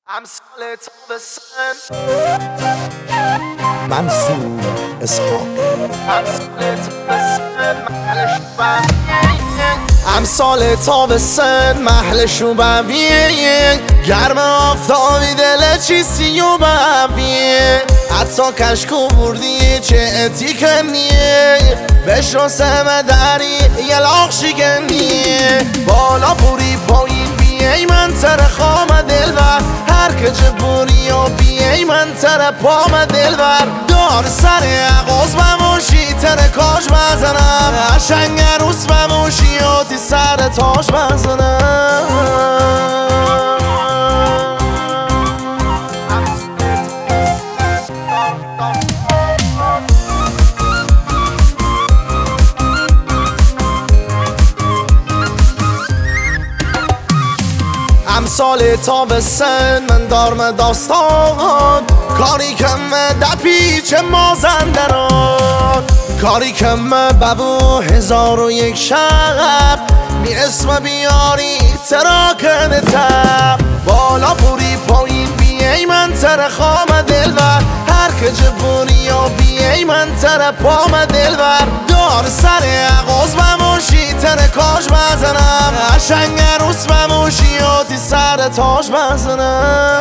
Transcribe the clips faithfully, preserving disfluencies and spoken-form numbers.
امثال تابستان منصور اسحاق امثال تابستان محل شبابیه امثال تابستان محل شبابیه گرم آفتابی دل چیستی و بابیه حتی کشکو بردی چه اتی کنیه بشو سمه داری یه لاغ شکنیه بالا بوری پایین بیای من تر خام دلبر هر که جبوری و بیای من تر پام دلبر دار سر عقاز بموشی تر کاش بزنم قشنگ عروس بموشی و تی سر تاج بزنم امثال تابستان من دارم داستان کاری کم دپیچ مازندران کاری کم ببو هزار و یک شب می اسم بیاری تراکن تب بالا بوری پایین بیای من تر خام دلبر هر که جبوری و بیای من تر پام دلبر دار سر عقاز بموشی تر کاش بزنم قشنگ عروس بموشی و تی سر تاج بزنم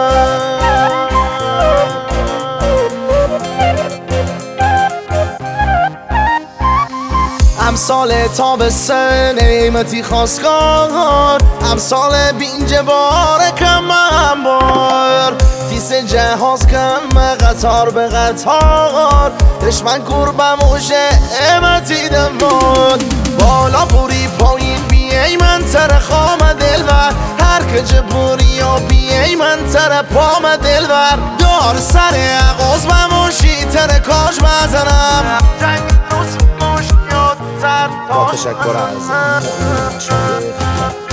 امثال تابستان ایمتی خواستگار امثال بینج بار کم انبار تیس جهاز کم قطار به قطار دشمن کور بموشه ایمتی دمار بالا بوری پایین بیای من تر خام دلبر هر که جبوری و بیای من تر پام دلبر دار سر عقاز بموشی تر کاش بزنم جنگ روز موشی و زر با تشکر از